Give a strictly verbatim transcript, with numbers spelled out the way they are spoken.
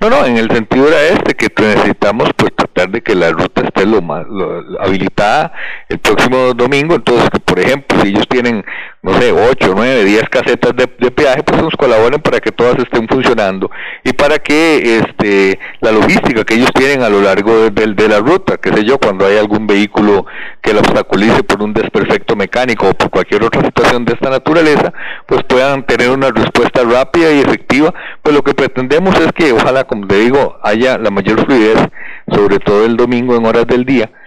No, no, en el sentido era este, que necesitamos pues tratar de que la ruta esté lo más lo, habilitada el próximo domingo. Entonces, que por ejemplo, si ellos tienen, no sé, ocho, nueve, diez casetas de, de peaje, pues nos colaboren para que todas estén funcionando y para que este la logística que ellos tienen a lo largo de, de, de la ruta, qué sé yo, cuando hay algún vehículo que la obstaculice por un desperfecto mecánico o por cualquier otra situación de esta naturaleza, pues puedan tener una respuesta rápida y efectiva. Pues lo que pretendemos es que ojalá, como te digo, haya la mayor fluidez, sobre todo el domingo en horas del día,